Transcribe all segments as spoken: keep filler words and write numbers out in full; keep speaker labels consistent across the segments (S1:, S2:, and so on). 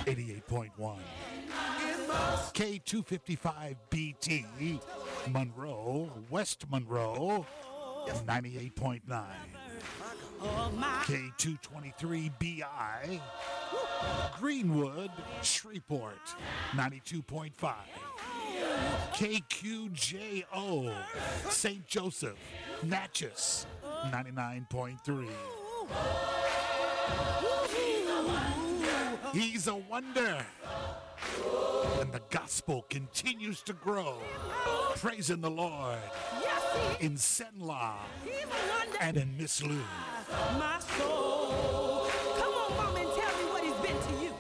S1: eighty-eight point one. K two fifty-five B T, Monroe, West Monroe, ninety-eight point nine. K two twenty-three B I, Greenwood, Shreveport, ninety-two point five. K Q J O, Saint Joseph, Natchez, ninety-nine point three. He's a wonder. And the gospel continues to grow. Praising the Lord in Senla and in Miss Lou.
S2: My soul. Come on, mom, and tell me what he's been to you.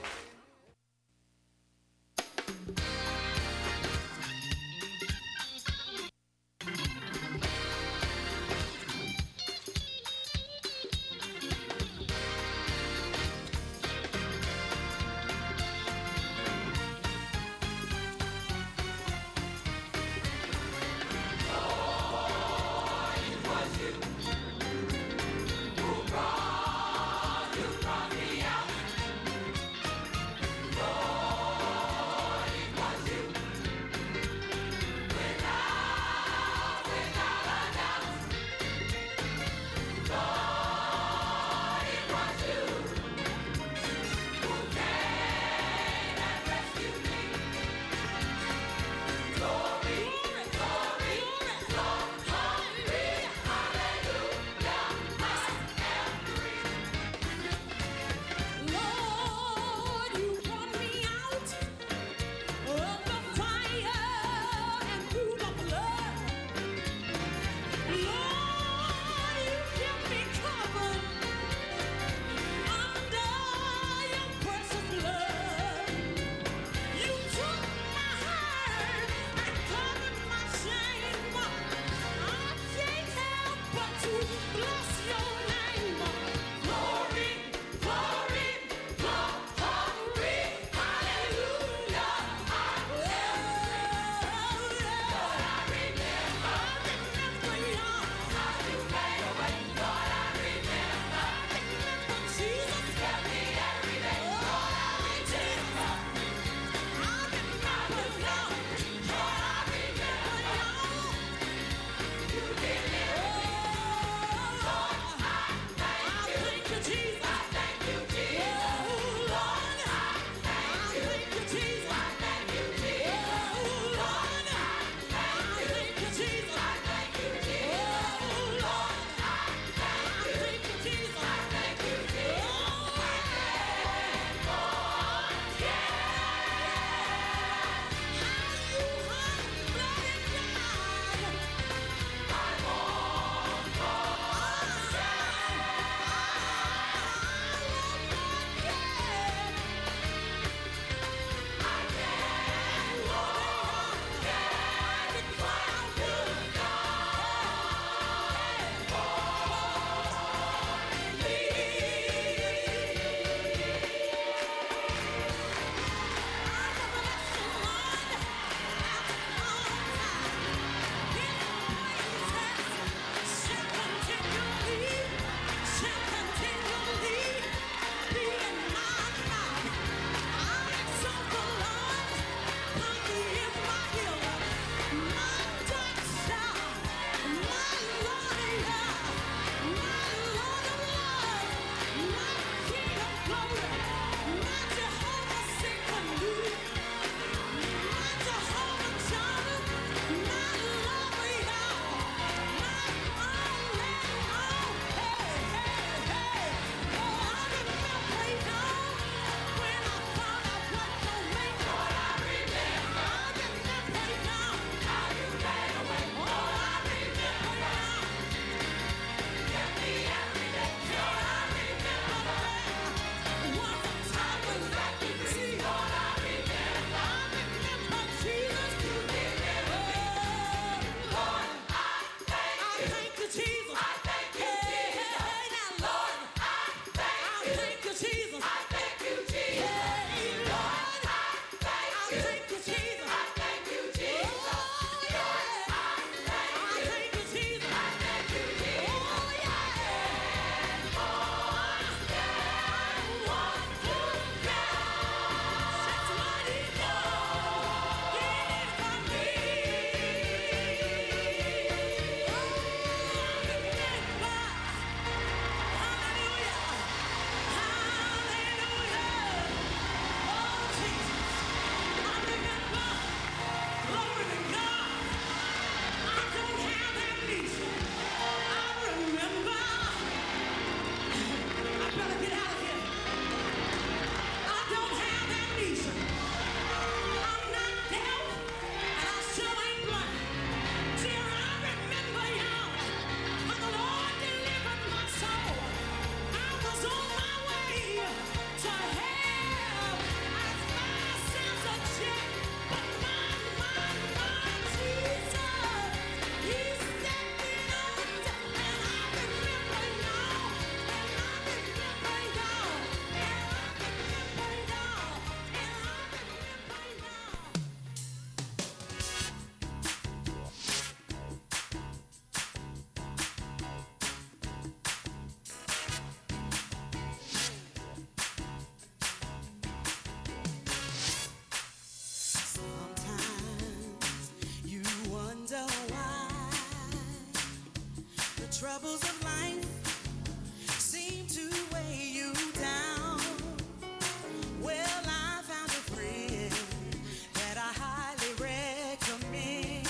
S3: troubles of life seem to weigh you down. Well, I found a friend that I highly recommend.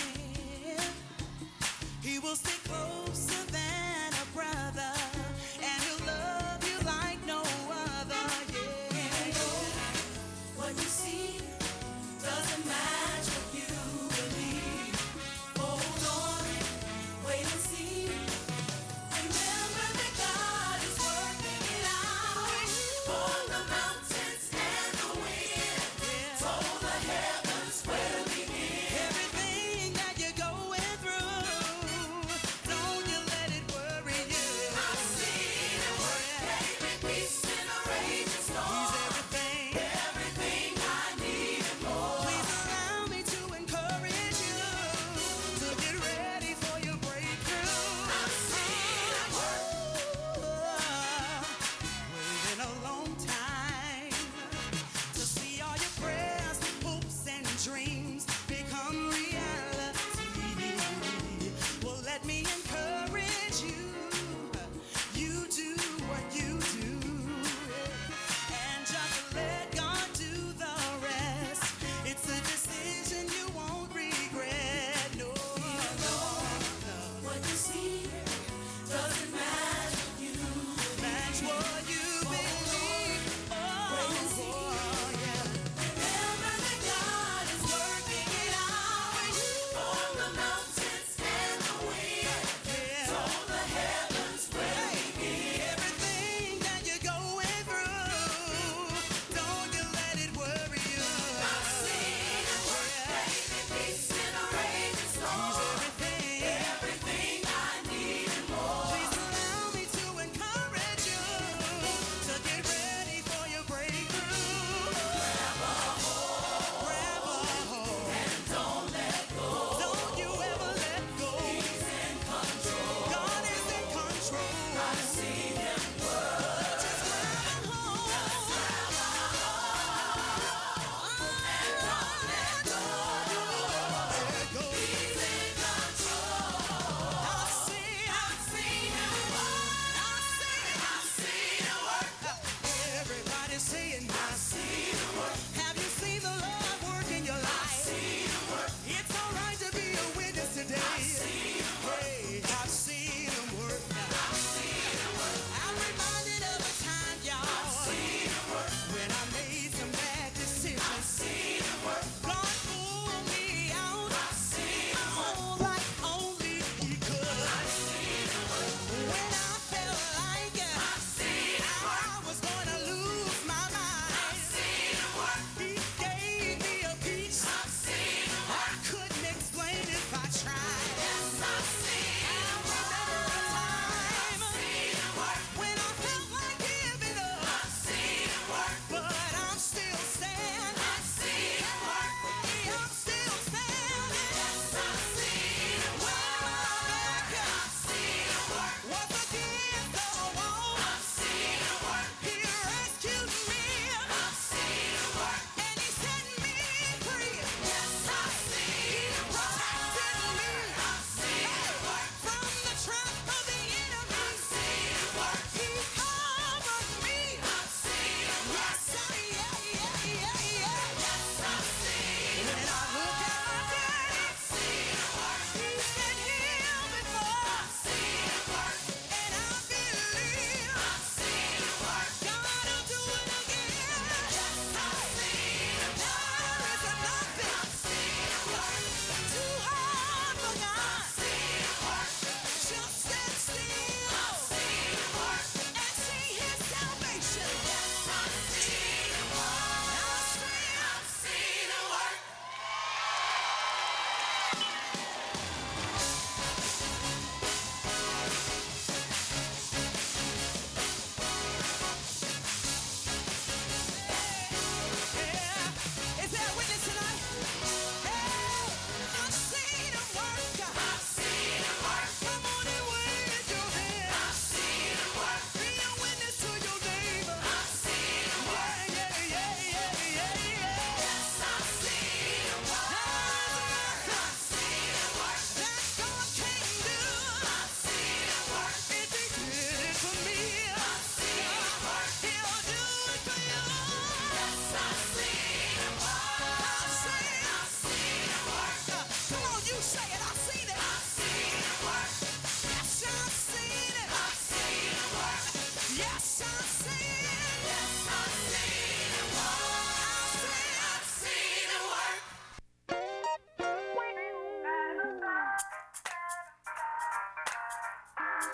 S3: He will stick closer than a brother, and he'll love you like no other. Yeah. What you see doesn't match what you believe. Hold on, wait and see. Things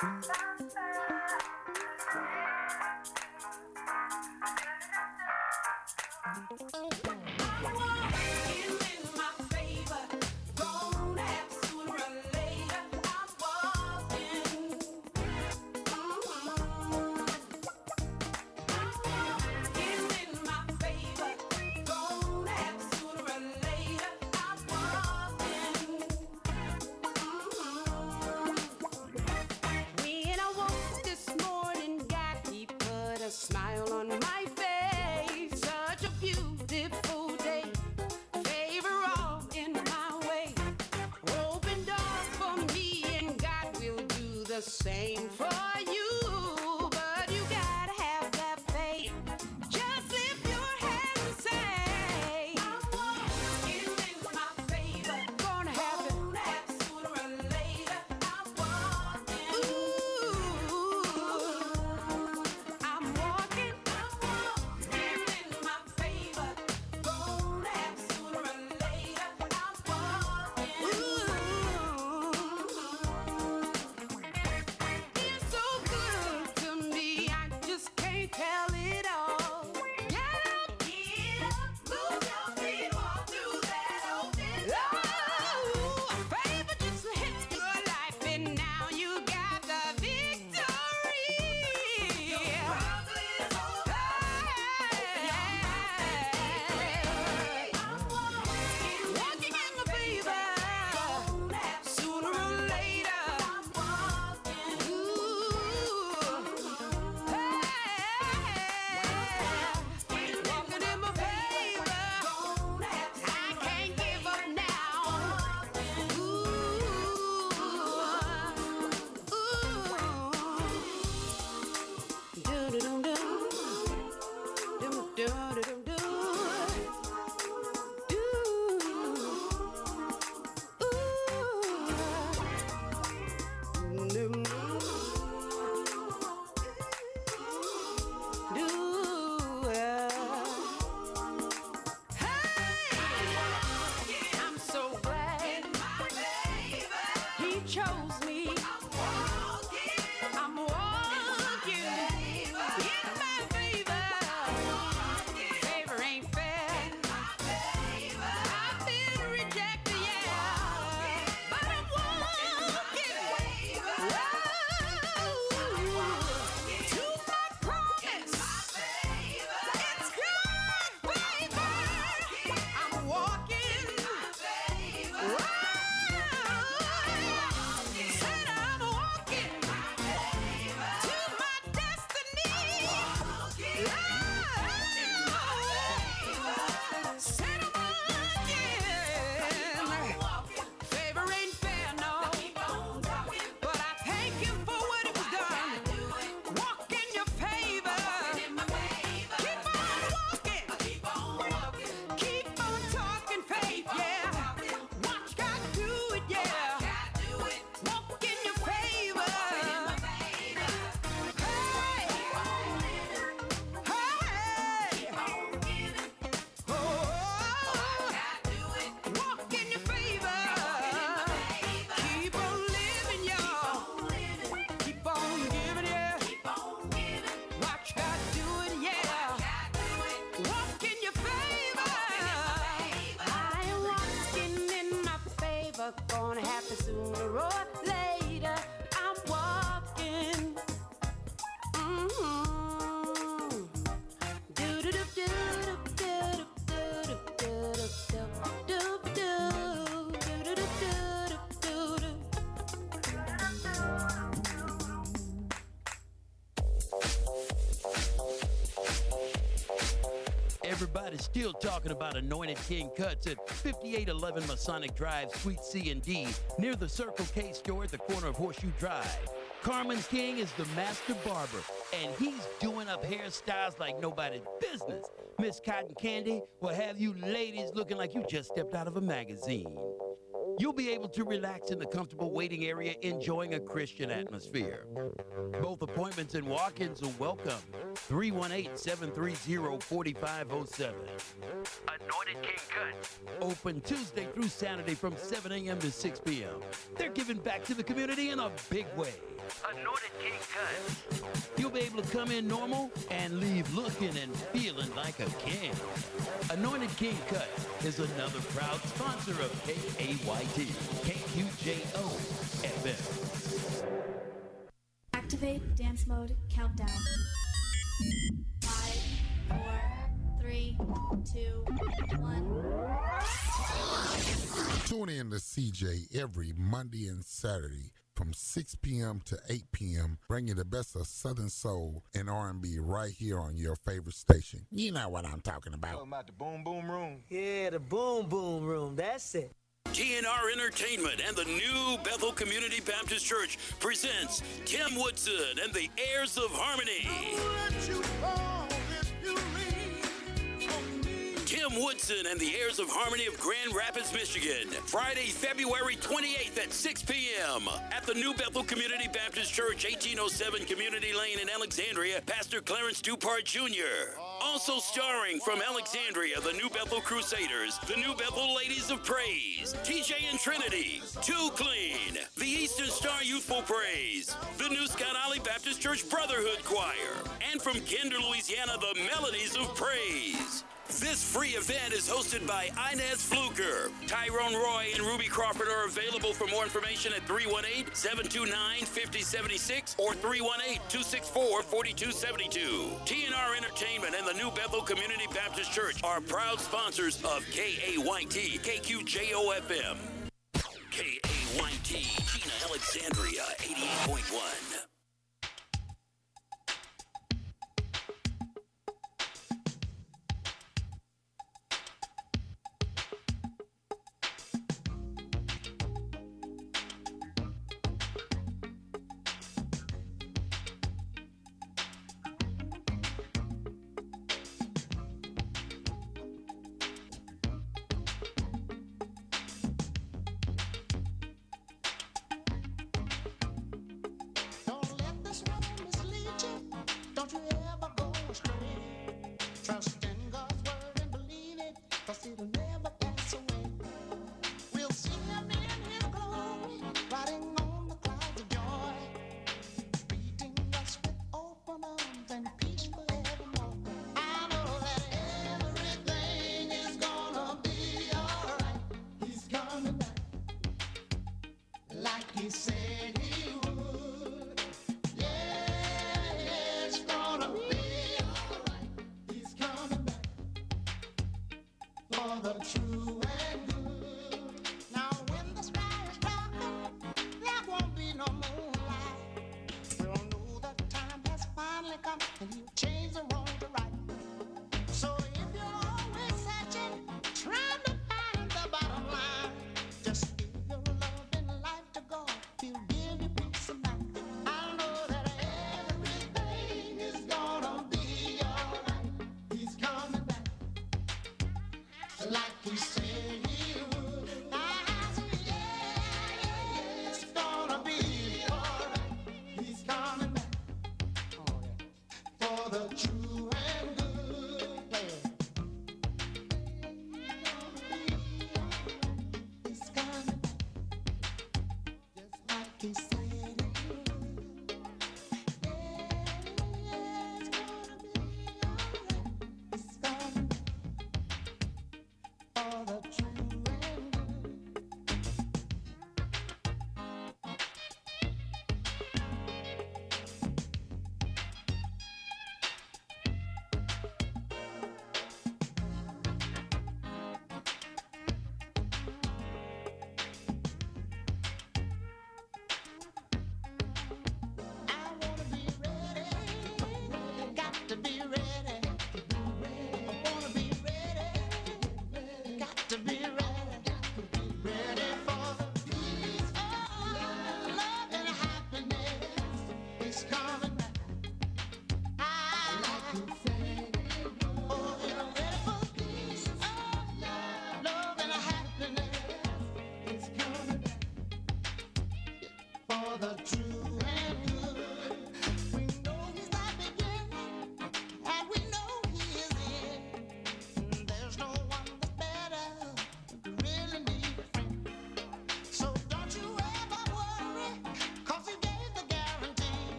S2: Smile on my face, such a beautiful day. Favor all in my way. Open doors for me, and God will do the same for you. But you gotta have that faith. Just lift your hands and say, I'm walking in my favor. Gonna happen. Gonna happen sooner or later. I'm walking. Ooh. I'm walking, I'm walking in my favor. Gonna happen sooner or later. I'm walking. It's so good to me, I just can't tell it all. Get up, get up, move your feet, walk through that open door. Oh, favor just hit your life, and now you got the victory. Your struggle is over. I'm walking, walking in my favor. Sooner or later, I'm walking. Ooh, hey, walking in my favor. I can't give up now. Ooh, ooh. Do-do-dum-dum. Dum-dum-dum-dum-dum. I'm so glad he chose me. I'm walking in my favor. Favor ain't fair. I've been rejected, yeah, but I'm walking. Whoa, to my promise. It's God's favor. I'm walking. Whoa, said I'm walking to my destiny. Oh, said I'm walking. Favor ain't fair, no. But I thank Him for what He was done. Walk in your favor. Keep on walking. Keep on talking faith, yeah. Watch God do it, yeah. Walk in your favor. Hey, hey, oh, walk in your favor. Keep on living, y'all. Keep on giving, yeah. Watch God do it, yeah. Walk in your favor. I am walking in my favor. Gonna happen sooner or later. I'm walking. Mm-hmm.
S4: Everybody's still talking about Anointed King Cuts at fifty-eight eleven Masonic Drive, Suite C and D, near the Circle K store at the corner of Horseshoe Drive. Carmen King is the master barber, and he's doing up hairstyles like nobody's business. Miss Cotton Candy will have you ladies looking like you just stepped out of a magazine. You'll be able to relax in the comfortable waiting area, enjoying a Christian atmosphere. Both appointments and walk-ins are welcome. three one eight, seven three zero, four five zero seven. Anointed King Cuts. Open Tuesday through Saturday from seven a.m. to six p.m. They're giving back to the community in a big way. Anointed King Cuts. You'll be able to come in normal and leave looking and feeling like a king. Anointed King Cuts is another proud sponsor of K A Y T, K Q J O F M.
S5: Activate dance mode countdown. Five, four, three, two, one.
S6: Tune in to C J every Monday and Saturday from six p.m. to eight p.m., bringing the best of Southern Soul and R and B right here on your favorite station. You know what I'm talking about.
S7: Talking about the Boom Boom Room.
S8: Yeah, the Boom Boom Room. That's it.
S4: T N R Entertainment and the new Bethel Community Baptist Church presents Tim Woodson and the Heirs of Harmony. Tim Woodson and the Heirs of Harmony of Grand Rapids, Michigan. Friday, February twenty-eighth at six p.m. at the New Bethel Community Baptist Church, eighteen oh seven Community Lane in Alexandria, Pastor Clarence Dupart Junior Also starring from Alexandria, the New Bethel Crusaders, the New Bethel Ladies of Praise, T J and Trinity, Too Clean, the Eastern Star Youthful Praise, the New Scott Alley Baptist Church Brotherhood Choir, and from Kinder, Louisiana, the Melodies of Praise. This free event is hosted by Inez Fluker. Tyrone Roy and Ruby Crawford are available for more information at three one eight, seven two nine, five oh seven six or three one eight, two six four, four two seven two. T N R Entertainment and the New Bethel Community Baptist Church are proud sponsors of K A Y T, K Q J O F M. K A Y T, Gina Alexandria, eighty-eight point one.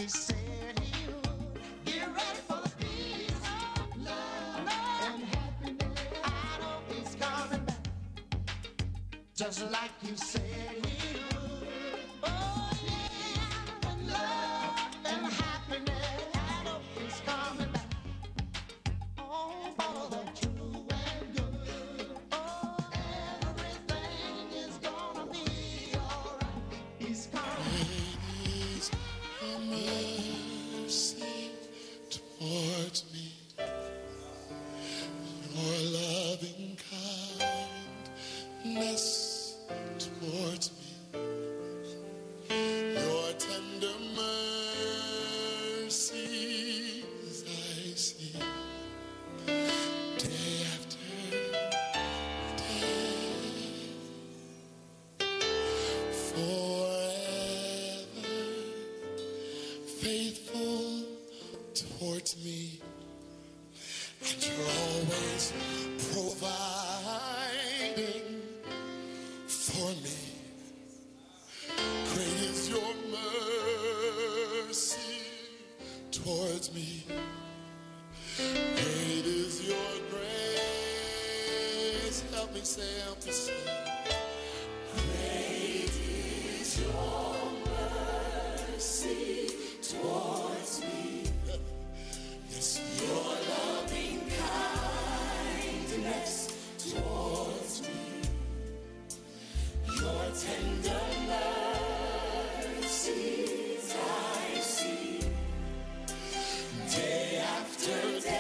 S7: He said he would. Get ready for the peace of love and happiness. I know he's coming back, just like he said he would. Oh yeah, and love and happiness. I know he's coming back. Oh, for the true and good. Oh, everything is gonna be alright. He's coming.
S9: Is your mercy towards me, your loving kindness towards me, your tender mercies I see day after day, forever faithful towards me, and you're always providing for me. Great is your mercy towards me. Great is your grace. Help me say, help me say. Great is your mercy towards me. Yes, your loving kindness towards me. Your tender mercies I see day after day.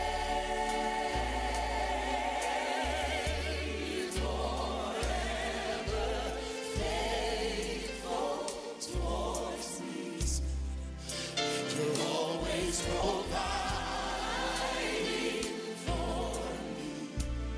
S9: Forever faithful towards me. You're always providing for me.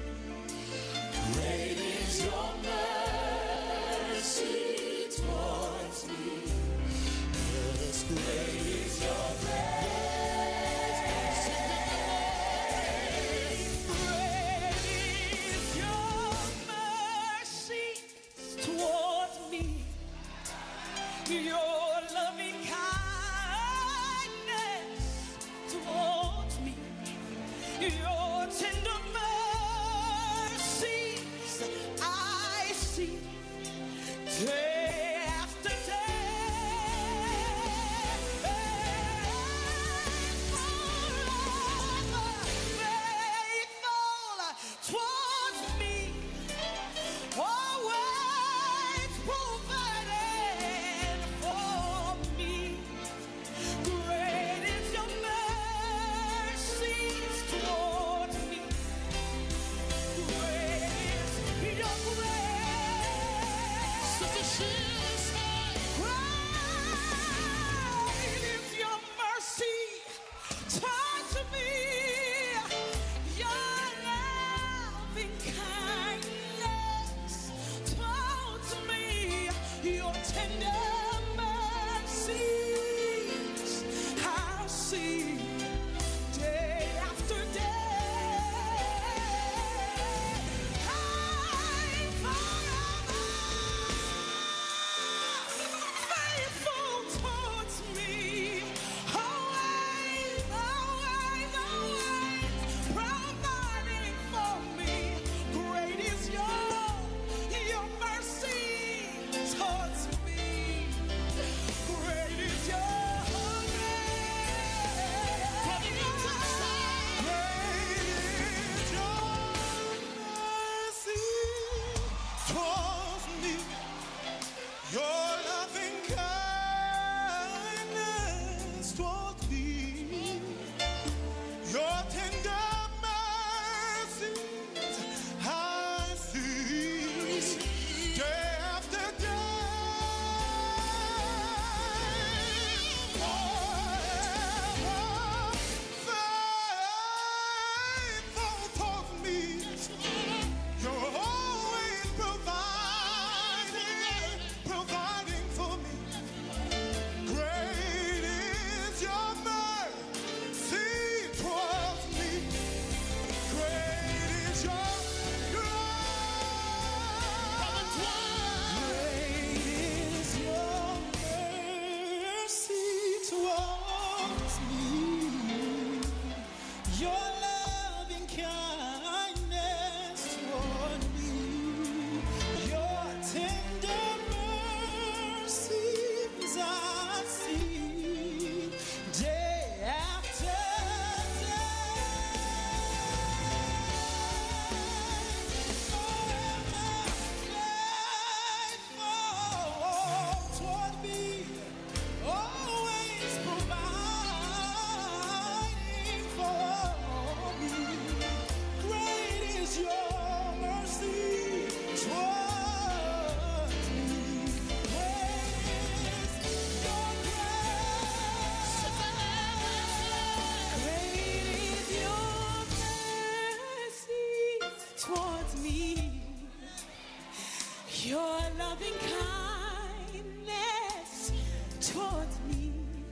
S3: loving kindness towards me,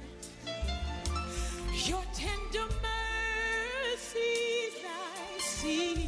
S3: your tender mercies I see.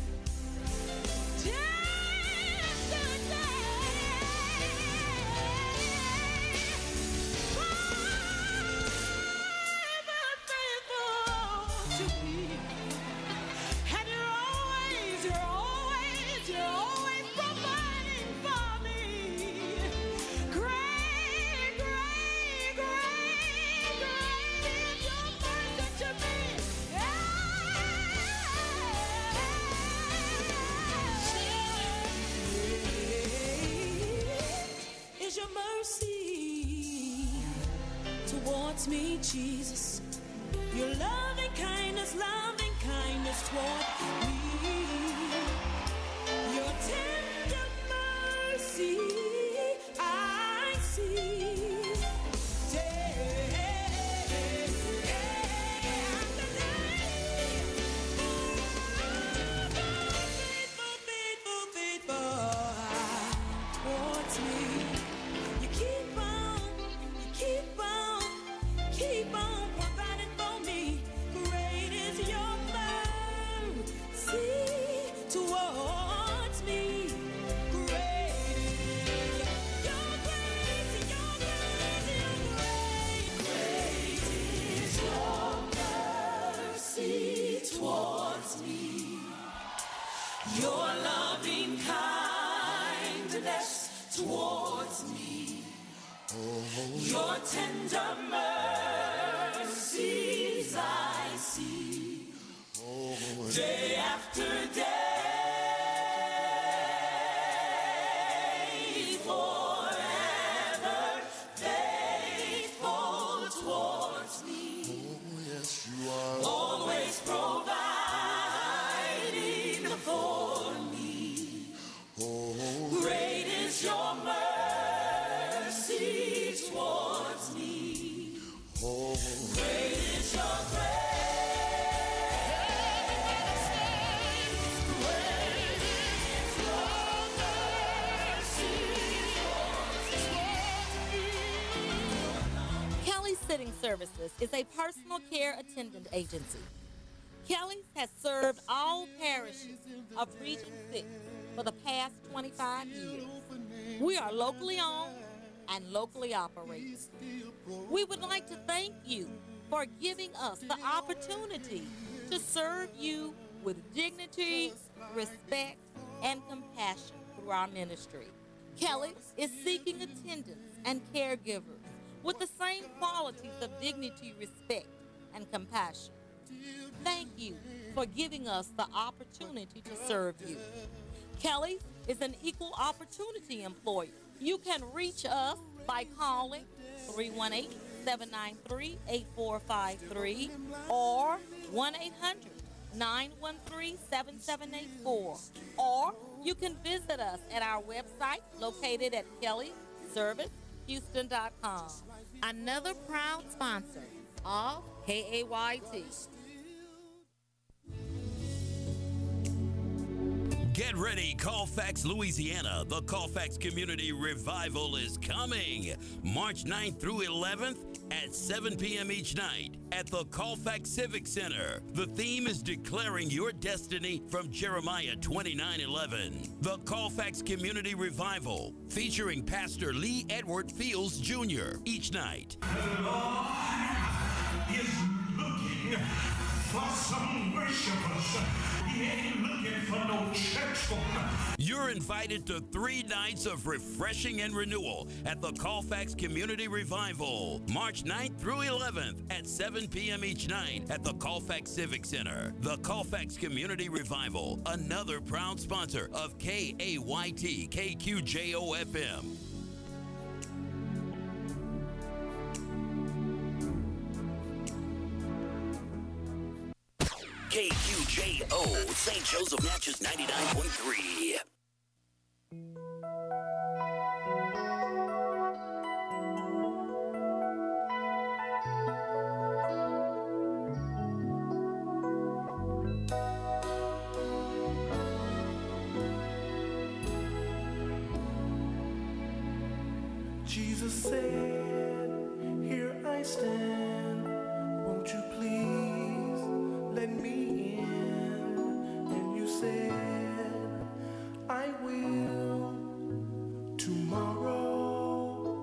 S3: Is your mercy towards me, Jesus? Your loving kindness, loving kindness toward me. Your tender mercy I see. Day after day. Faithful, faithful, faithful towards me. You keep on, you keep on, keep on providing for me. Great is your mercy towards me. Great is your grace, your grace, your grace. Great is your mercy towards me. Your loving kindness towards me. Your tender mercies I see. Day after day, forever faithful towards me.
S9: Yes, you are.
S3: Always providing for me. Great is your mercy towards me. Great is your grace. Great is your mercy towards me.
S10: Kelly Sitting Services is a personal care attendant agency. Kelly's has served all parishes of Region six for the past twenty-five years. We are locally owned and locally operated. We would like to thank you for giving us the opportunity to serve you with dignity, respect, and compassion through our ministry. Kelly is seeking attendants and caregivers with the same qualities of dignity, respect, and compassion. Thank you for giving us the opportunity to serve you. Kelly is an equal opportunity employer. You can reach us by calling three one eight, seven nine three, eight four five three or one eight hundred, nine one three, seven seven eight four. Or you can visit us at our website located at kelly service houston dot com. Another proud sponsor of K A Y T.
S4: Get ready, Colfax, Louisiana. The Colfax Community Revival is coming March ninth through eleventh at seven p.m. each night at the Colfax Civic Center. The theme is Declaring Your Destiny from Jeremiah twenty-nine eleven. The Colfax Community Revival featuring Pastor Lee Edward Fields Junior each night.
S11: The Lord is looking for some worshipers. He ain't looking for no church folk.
S4: You're invited to three nights of refreshing and renewal at the Colfax Community Revival, March ninth through eleventh at seven p.m. each night at the Colfax Civic Center. The Colfax Community Revival, another proud sponsor of K A Y T K Q J O F M.
S12: K Q J O, Saint Joseph Natchez ninety-nine point three.
S13: Jesus said, here I stand, won't you please let me in? And you said, I will tomorrow.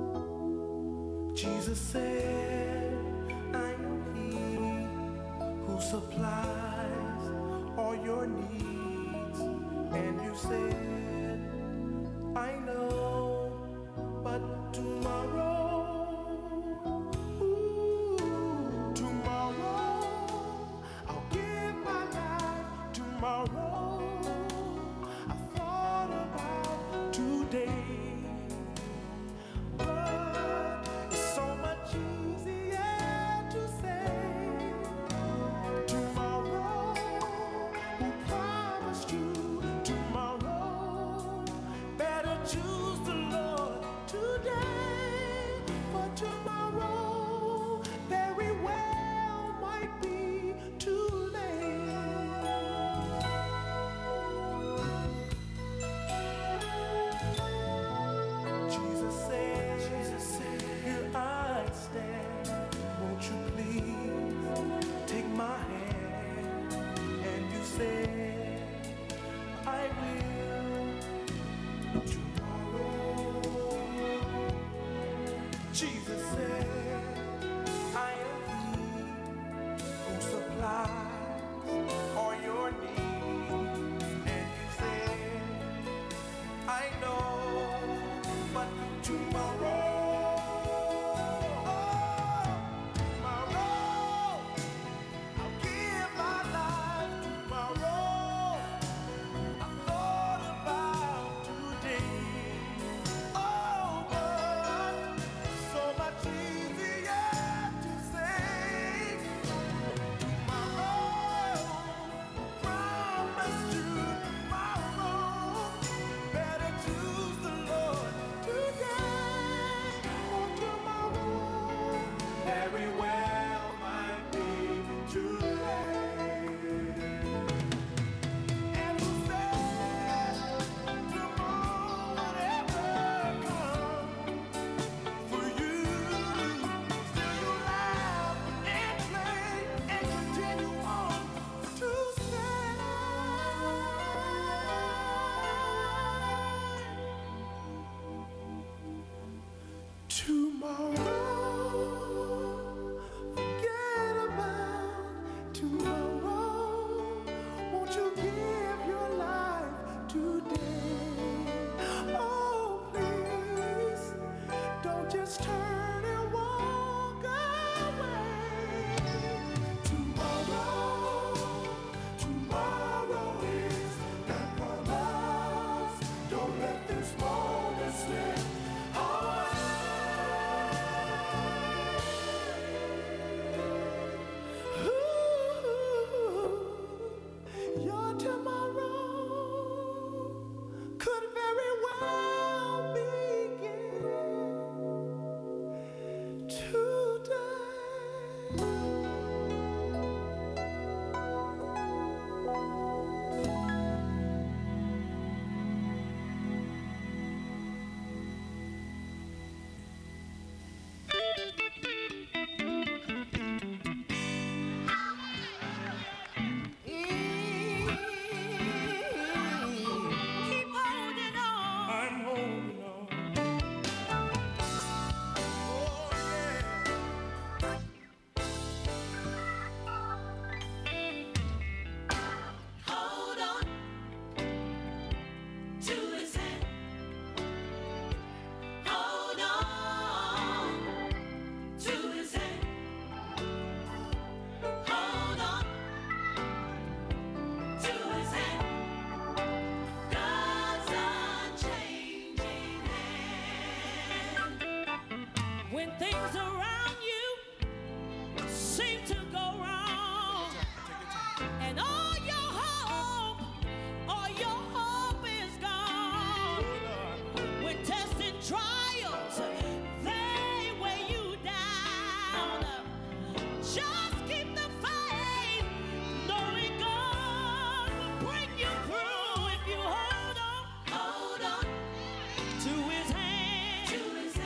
S13: Jesus said, I am he who supplies all your needs. And you said, I know, but tomorrow, ooh, tomorrow, I'll give my life tomorrow. I thought about today, but it's so much easier to say tomorrow. Who promised you tomorrow? Better choose the Lord today, for tomorrow very well might be too late. Jesus said, Jesus said, here I stand, won't you please take my hand? And you said, I will tomorrow. Jesus said, I am he who supplies all your needs. And you said, I know, but tomorrow, tomorrow, I'll give my life tomorrow. I thought about today. Oh, but so much easier to say tomorrow. Promise you tomorrow. Better choose the Lord today or tomorrow. Very well might be too late. And who said tomorrow would ever come for you? Still you laugh and play and continue on to say tomorrow. Forget about tomorrow. Won't you give your life today? Oh, please, don't just turn and walk away. Tomorrow, tomorrow is not promised. Don't let this moment slip away. Your tomorrow could very well begin Keep holding on. I'm holding on. Oh, yeah.
S3: Hold on to his hand. Hold on to his hand. Hold on to his hand. God's unchanging hand.
S2: When things around you seem to go wrong, and all your hope, all your hope is gone. When tests and trials, they weigh you down. Just keep the faith, knowing God will bring you through if you hold on,
S3: Hold on
S2: to his hand.
S3: to his hand.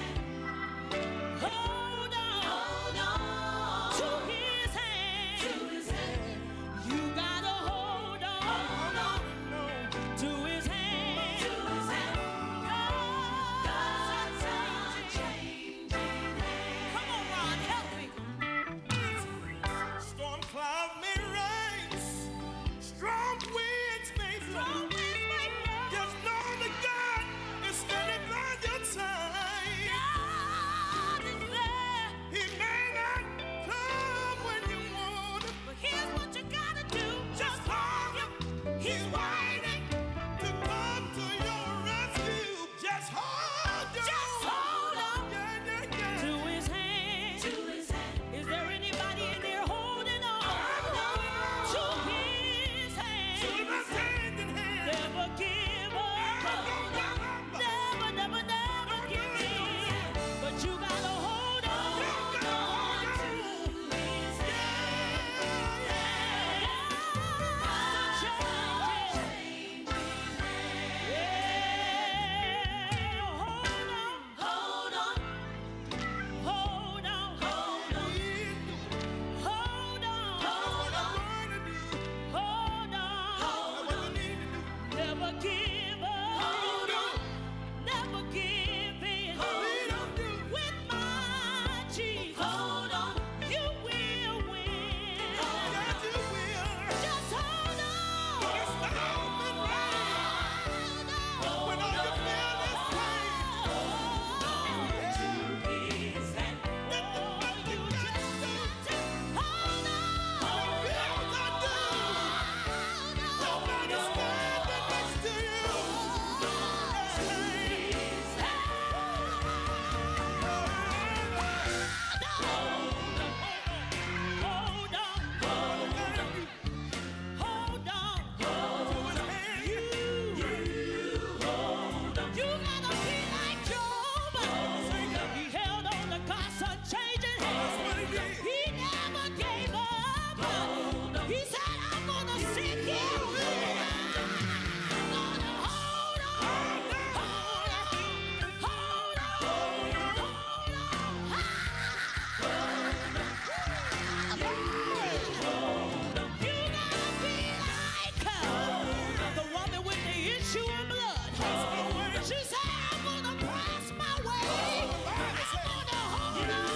S2: She said, I'm gonna press my way. I'm gonna hold on.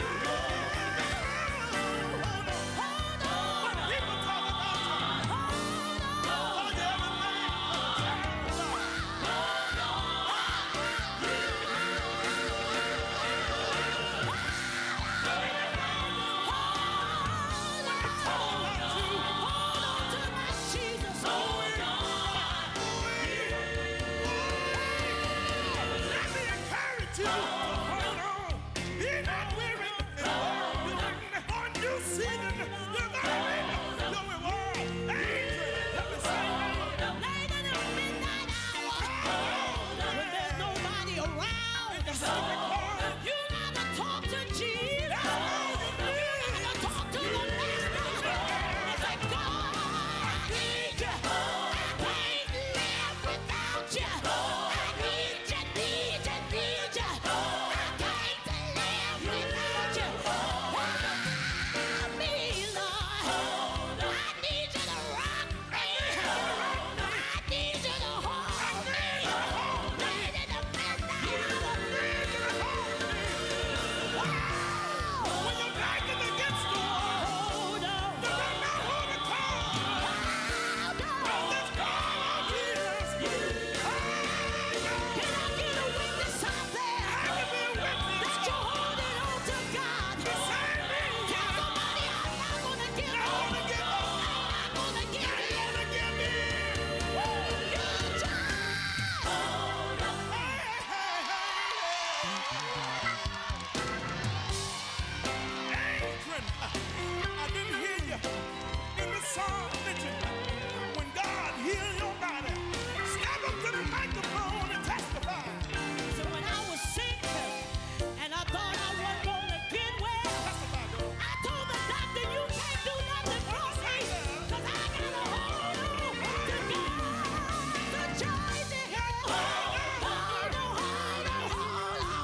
S2: Hold on. When people talk about you, hold on. Hold on to my Jesus. Hold on. Let me encourage you. Hold on. Be not weary in well-doing. On due season, you're gonna reap your reward. Angel, let me say that. Late in the midnight hour, when there's nobody around, you gotta talk to Jesus. You gotta talk to the Master. Say, God, I need you. I can't live without you. I need you, need you, need you. I can't live without you. Help me, Lord. I need you to rock me. I need you to hold me. Late in the midnight hour. When your back is against the wall, hold on. You don't know who to call. Hold on. Let's call on Jesus. Can I get a witness out there? I can be a witness. That you're holding on to God. Beside me. Tell somebody I'm not gonna give up. I'm not gonna give in. I'm not gonna give in. Good job. Hold on. Hey, hey, hey. Adrian, I didn't hear you in the song mentioned when God healed your body. Step up to the microphone and testify. So when I was sick and I thought I wasn't gonna get well, I told the doctor, you can't do nothing for me, 'cause I gotta hold on to God. The joy is in here. Hold on, hold on, hold on, hold on.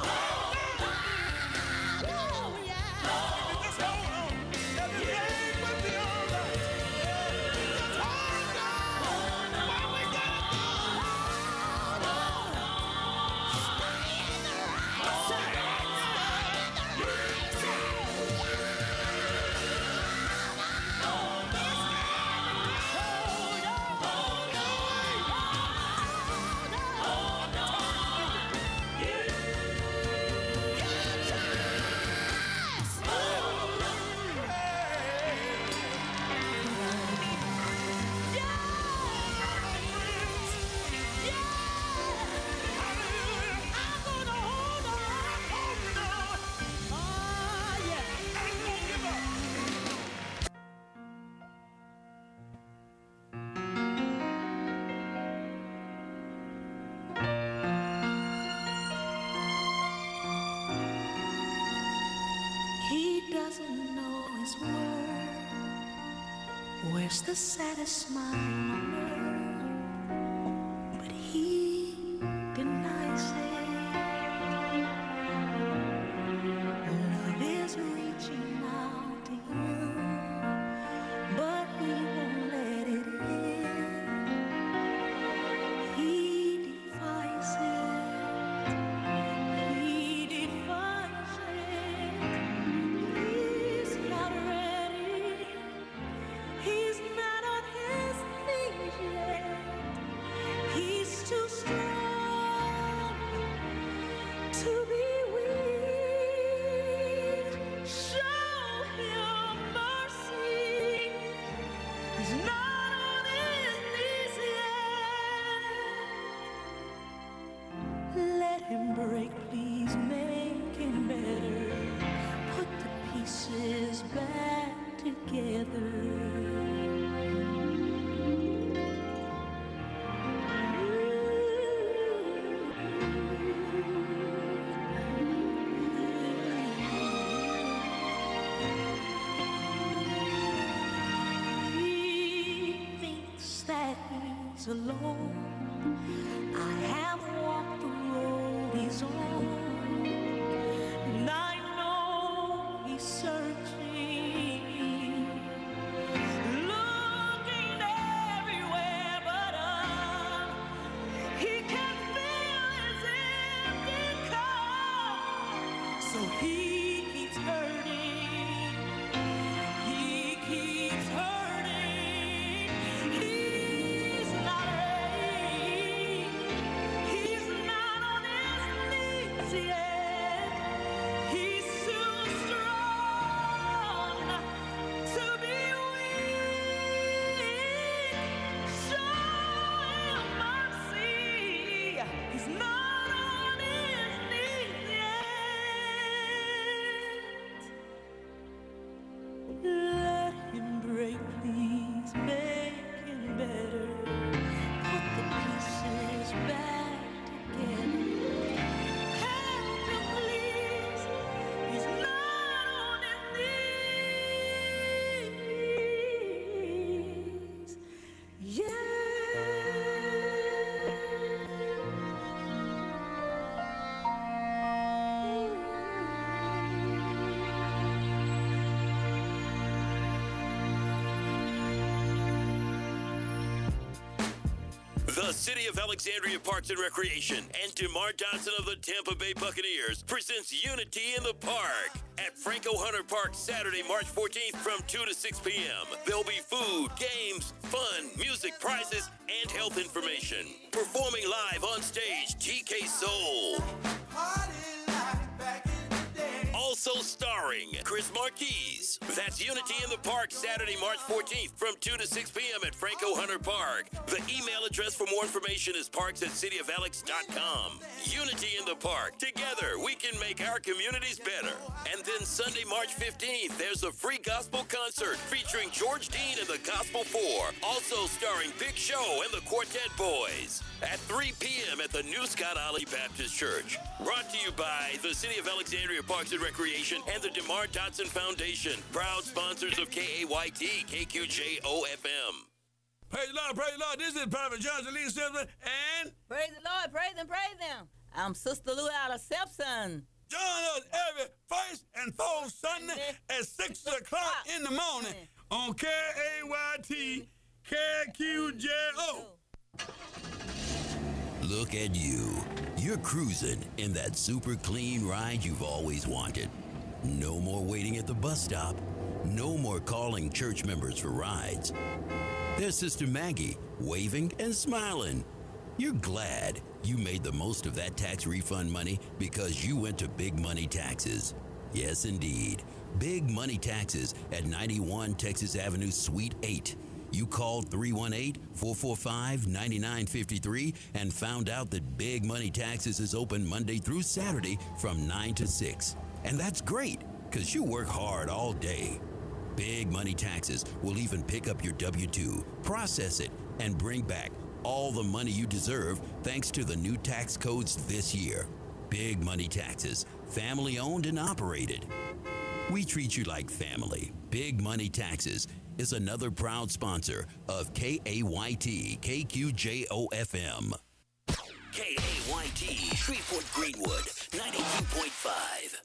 S2: Hold on, yeah. Just hold on. Everything will be all right. Just hold on. While we got it. Hold on. Stay in the right side. Stay in the right side. Hold on. Hold on.
S14: He doesn't know his word. Where's the saddest smile on earth? But he denies it. Love is reaching out to him, but he won't let it in. He defies it. He defies it. He's not ready. He's not on his knees yet. He's too strong to be weak. Show him mercy. He's not on his knees yet. Let him break, please make him better. Put the pieces back together. He thinks that he's alone. I have walked the road he's on, and I know he's searching, looking everywhere, but uh, he can't So he keeps hurting. He keeps hurting. He's not ready. He's not on his knees yet. He's too strong to be weak. Show him mercy. He's not on his knees yet. Let him break, please, make him better. Put the pieces back together. Help him, please. He's not on his knees
S4: The City of Alexandria Parks and Recreation and DeMar Dodson of the Tampa Bay Buccaneers presents Unity in the Park at Franco Hunter Park Saturday, March fourteenth from two to six p.m. There'll be food, games, fun, music, prizes, and health information. Performing live on stage, T K Soul. Also starring Chris Marquise. That's Unity in the Park Saturday, March fourteenth from two to six p.m. at Franco Hunter Park. The email address for more information is parks at city of alex dot com. Unity in the Park. Together, we can make our communities better. And then Sunday, March fifteenth, there's a free gospel concert featuring George Dean and the Gospel Four. Also starring Big Show and the Quartet Boys. At three p.m. at the New Scott Alley Baptist Church. Brought to you by the City of Alexandria Parks and Recreation and the DeMar Dodson Foundation. Proud sponsors of K A Y T, K Q J O F M.
S15: Praise the Lord, praise the Lord. This is Prophet Johnson Lee Simpson and
S16: Praise the Lord, praise him, praise him. I'm Sister Lou out of Simpson.
S15: join us every first and fourth Sunday at six o'clock in the morning on K A Y T, K Q J O.
S4: Look at you. You're cruising in that super clean ride you've always wanted. No more waiting at the bus stop. No more calling church members for rides. There's Sister Maggie, waving and smiling. You're glad you made the most of that tax refund money because you went to Big Money Taxes. Yes, indeed. Big Money Taxes at ninety-one Texas Avenue, Suite eight. You called three one eight, four four five, nine nine five three and found out that Big Money Taxes is open Monday through Saturday from nine to six. And that's great, because you work hard all day. Big Money Taxes will even pick up your W two, process it, and bring back all the money you deserve thanks to the new tax codes this year. Big Money Taxes, family owned and operated. We treat you like family. Big Money Taxes is another proud sponsor of K A Y T, K Q J O F M.
S12: K A Y T, Shreveport Greenwood, ninety-two point five.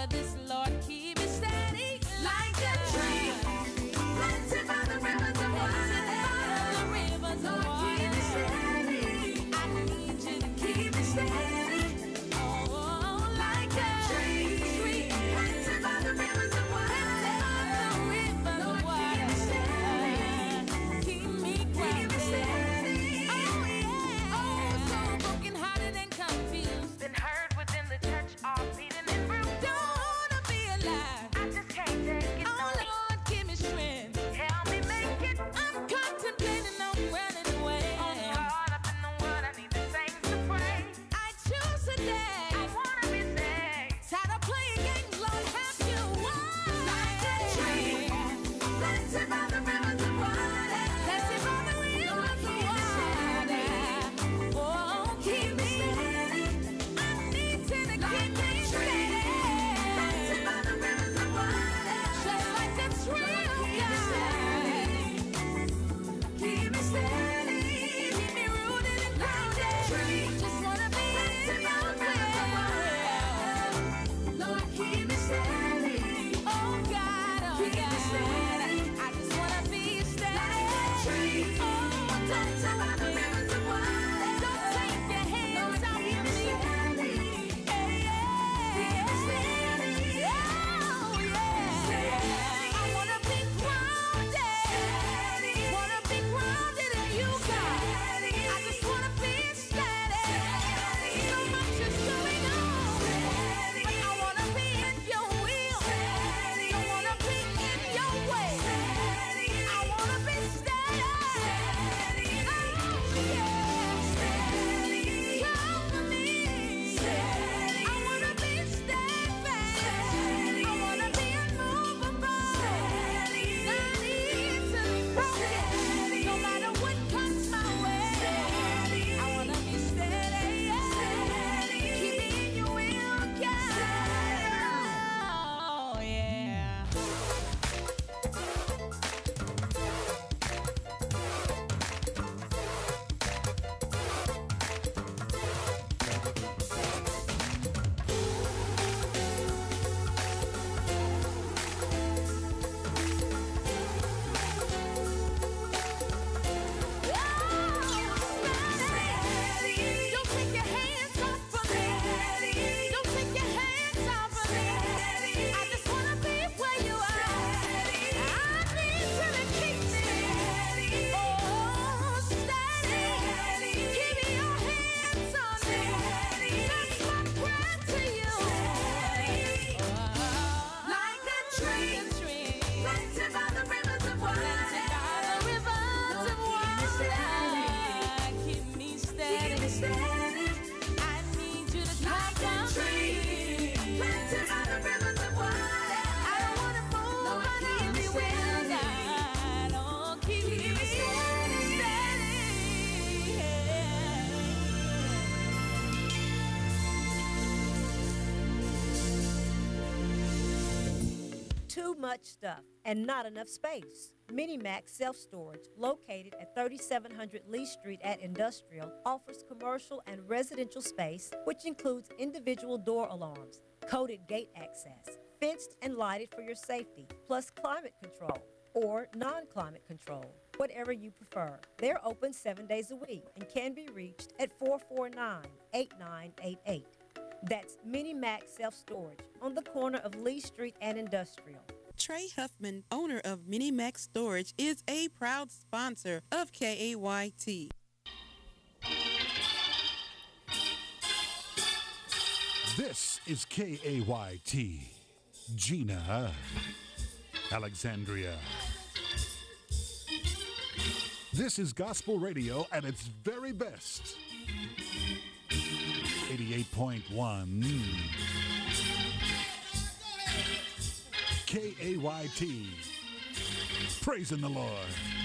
S2: for this, Lord, keep me steady like a tree. Planted by the rivers of water. The rivers of water. Keep me steady. I need you to keep me steady. Oh, like a tree. Tree. Planted by the rivers of water. The rivers of water. Keep me steady. Oh, yeah. Oh, so broken-hearted and confused. Been hurt within the church, all beaten and bruised. Don't wanna be alive. I just can't take it. Oh, Lord, give me strength. Help me make it. I'm contemplating on running away. Oh, caught up in the world, I need the saints to pray. I choose today. I wanna be saved. Tired of playing games, Lord, have you won? Like a tree, planted by the rivers of water. Planted by the rivers of water. Oh, keep me steady. I need you to keep me steady. Planted by the rivers of water. Just like a tree, oh God. Keep me steady. Keep me rooted and grounded. Just wanna be in your will. Lord, keep me steady. Oh God, oh God. I just wanna be steady. Oh, don't tell me. Don't take your hands off of me. Hey, yeah. Oh, yeah. I wanna be grounded. Wanna be grounded in you, God. I just wanna be steady. So much is going on, but I wanna be in your will. Don't wanna be in your way. I wanna be steady. Oh, yeah. Cover me. I wanna be steadfast. I wanna be unmovable. Not easily broken. No matter what comes my way. I wanna be steady. Keep me in your will, God. Oh, yeah. Don't take your hands off of me. Don't take your hands off of me. I just wanna be where you are. I need you to keep me. Oh, steady. Keep your hands on me. That's my prayer to you. Like a tree, planted by the rivers of water. Keep me steady. I need you to calm down. Planted by the rivers of water. I don't wanna move on anywhere, God. Oh, keep me
S17: Too much stuff and not enough space. Minimax Self-Storage, located at thirty-seven hundred Lee Street at Industrial, offers commercial and residential space, which includes individual door alarms, coded gate access, fenced and lighted for your safety, plus climate control or non-climate control, whatever you prefer. They're open seven days a week and can be reached at four four nine, eight nine eight eight. That's Minimax Self-Storage on the corner of Lee Street and Industrial.
S18: Trey Huffman, owner of Minimax Storage, is a proud sponsor of K A Y T.
S1: This is K A Y T, Gina, Alexandria. This is gospel radio at its very best. eighty-eight point one K A Y T. Praising the Lord.